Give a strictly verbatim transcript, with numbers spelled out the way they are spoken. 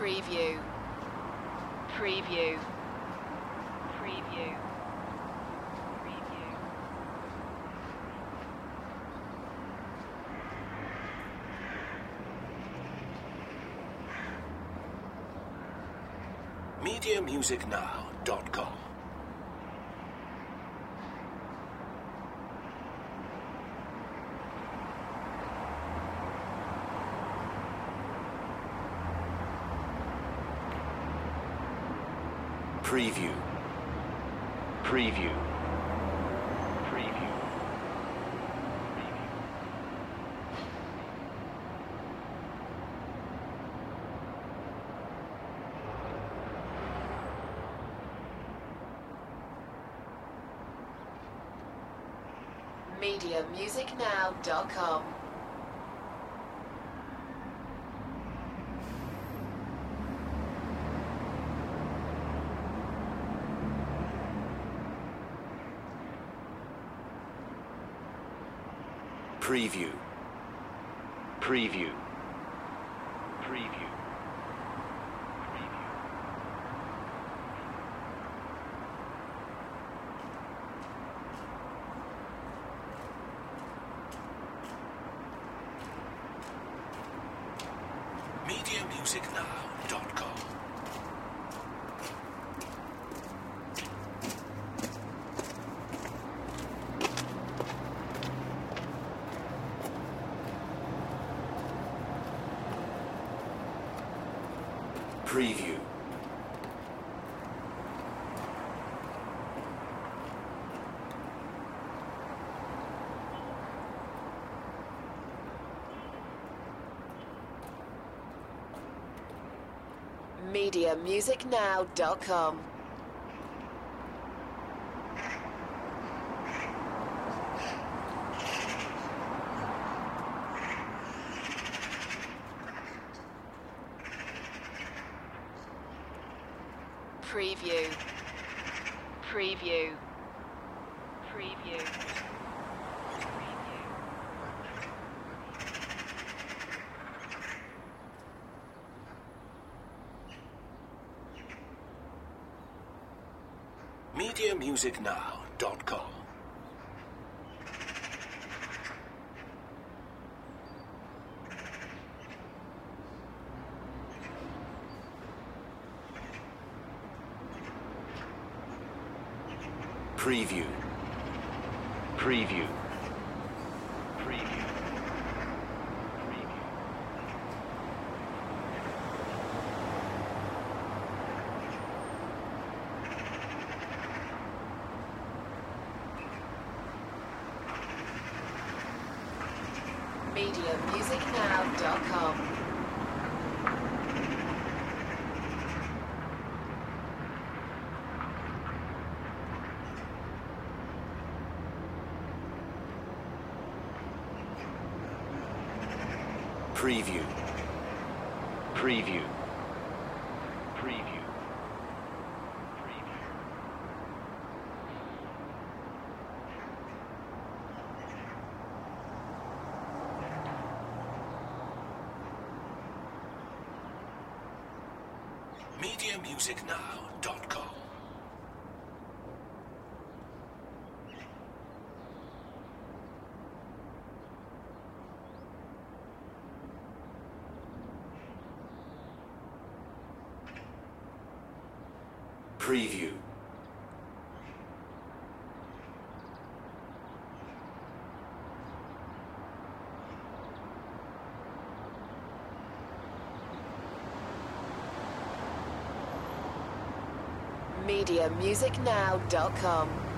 Preview. Preview. Preview. Preview. media music now dot com. Preview. Preview. Preview. media music now dot com. Preview. Preview. Preview. media music now dot com. Preview. media music now dot com. Preview. Preview. Preview. media music now dot com. Preview. Preview. Preview. media music now dot com. Preview. Preview. Preview. media music now dot com. Preview. media music now dot com.